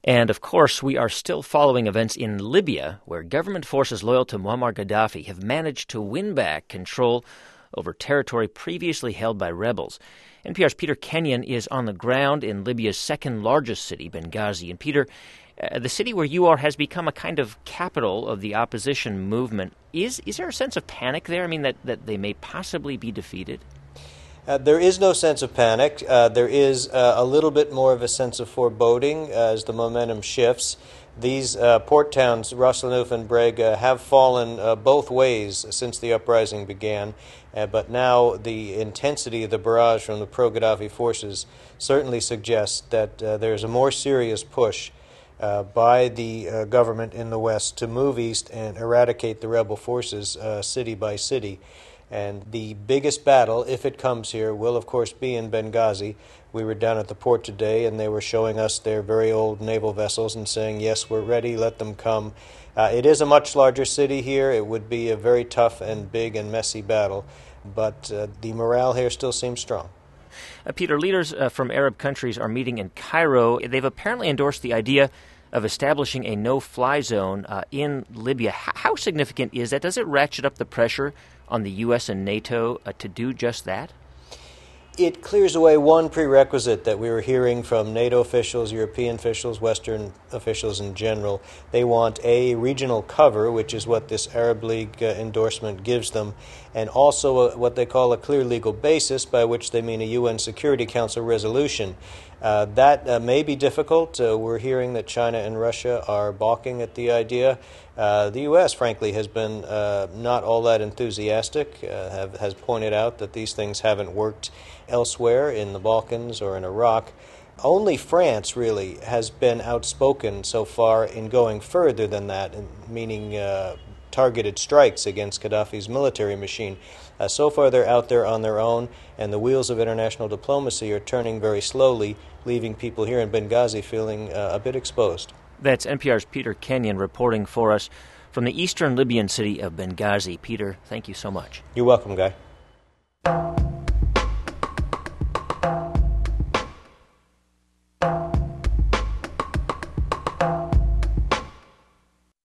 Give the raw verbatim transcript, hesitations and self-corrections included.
And, of course, we are still following events in Libya, where government forces loyal to Muammar Gaddafi have managed to win back control over territory previously held by rebels. N P R's Peter Kenyon is on the ground in Libya's second-largest city, Benghazi. And, Peter, uh, the city where you are has become a kind of capital of the opposition movement. Is is there a sense of panic there? I mean, that, that they may possibly be defeated? Uh, there is no sense of panic. Uh, there is uh, a little bit more of a sense of foreboding as the momentum shifts. These uh, port towns, Ras Lanuf and Brega, have fallen uh, both ways since the uprising began, uh, but now the intensity of the barrage from the pro-Gaddafi forces certainly suggests that uh, there's a more serious push uh, by the uh, government in the West to move east and eradicate the rebel forces uh, city by city. And the biggest battle, if it comes here, will, of course, be in Benghazi. We were down at the port today, and they were showing us their very old naval vessels and saying, yes, we're ready, let them come. Uh, it is a much larger city here. It would be a very tough and big and messy battle, but uh, the morale here still seems strong. Uh, Peter, leaders uh, from Arab countries are meeting in Cairo. They've apparently endorsed the idea of establishing a no-fly zone uh, in Libya. H- how significant is that? Does it ratchet up the pressure on the U S and NATO uh, to do just that? It clears away one prerequisite that we were hearing from NATO officials, European officials, Western officials in general. They want a regional cover, which is what this Arab League uh, endorsement gives them, and also a, what they call a clear legal basis, by which they mean a U N Security Council resolution. Uh, that uh, may be difficult. Uh, we're hearing that China and Russia are balking at the idea. Uh, the U S, frankly, has been uh, not all that enthusiastic, uh, have, has pointed out that these things haven't worked elsewhere in the Balkans or in Iraq. Only France, really, has been outspoken so far in going further than that, meaning uh, targeted strikes against Gaddafi's military machine. Uh, so far, they're out there on their own, and the wheels of international diplomacy are turning very slowly, leaving people here in Benghazi feeling uh, a bit exposed. That's N P R's Peter Kenyon reporting for us from the eastern Libyan city of Benghazi. Peter, thank you so much. You're welcome, Guy.